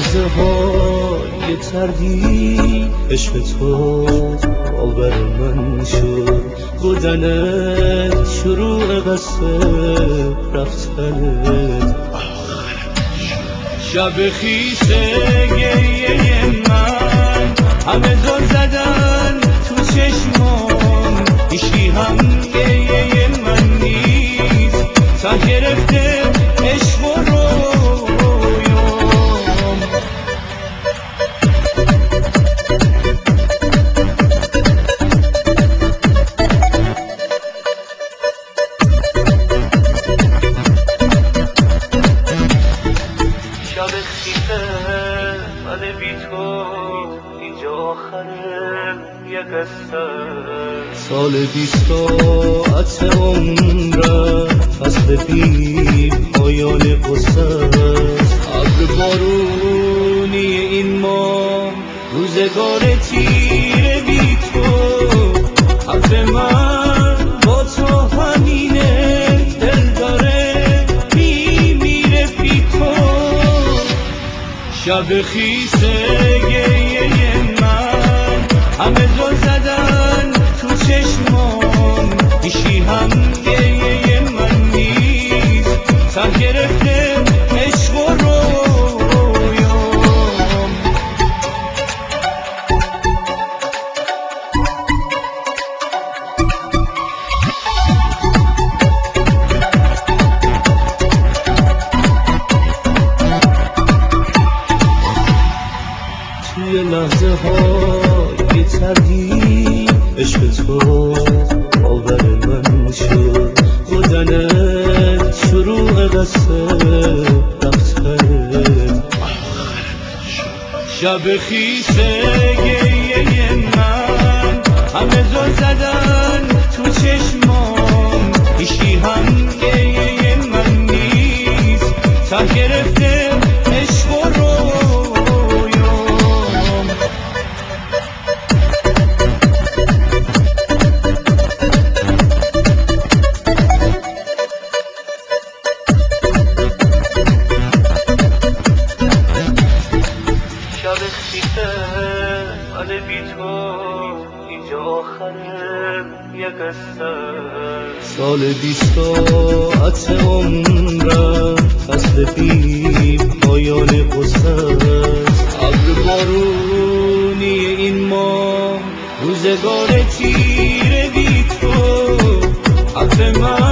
لحظه های تردی عشق تو باور من شد، بودنت شروع قصه رفتنت شب خیسه گریه من، همه دور زدن تو چشمام، هیچی هم گریه من نیست، تا گرفته عشق و رویام. شب خیسه من بی تو اینجا آخره یه قصه، سال 20 ساعت عمرم فصل بی پایان قصه، ابر بارونی این ماه، روزگار تیره بی تو، حرف من با تو همینه، دل داره میمیره بی تو. شب خیسه گریه من، همه دور زدن تو چشمام، هیچی هم گریه من نیست، تا گرفته عشق و رویام. توی لحظه های تردی عشق تو باور من شد، بودنت شروع قصه رفتنت شب خیسه گریه من، همه دور زدن تو چشمام، هیچی هم گریه من نیست، تا گرفته عشق و رویام. شب خیسه من بی تو اینجا آخره یه قصه، سال 20 ساعت عمرم فصل بی پایان قصه، ابر بارونی این ماه، روزگار تیره بی تو، حرف من